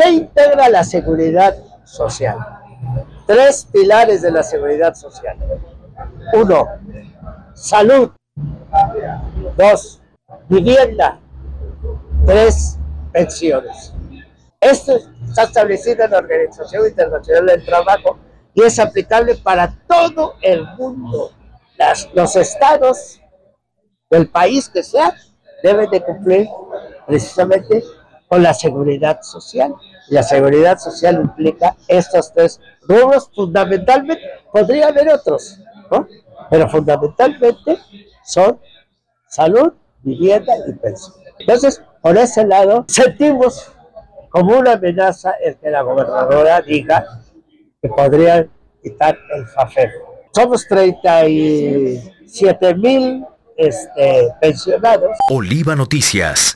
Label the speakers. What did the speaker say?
Speaker 1: ¿Qué integra la seguridad social? 3 pilares de la seguridad social. 1, salud. 2, vivienda. 3, pensiones. Esto está establecido en la Organización Internacional del Trabajo y es aplicable para todo el mundo. Los estados del país que sea deben de cumplir precisamente con la seguridad social. Y la seguridad social implica estos 3 rubros fundamentalmente. Podría haber otros, ¿no? Pero fundamentalmente son salud, vivienda y pensión. Entonces, por ese lado, sentimos como una amenaza el que la gobernadora diga que podrían quitar el FAFER. Somos 37,000 pensionados.
Speaker 2: Oliva Noticias.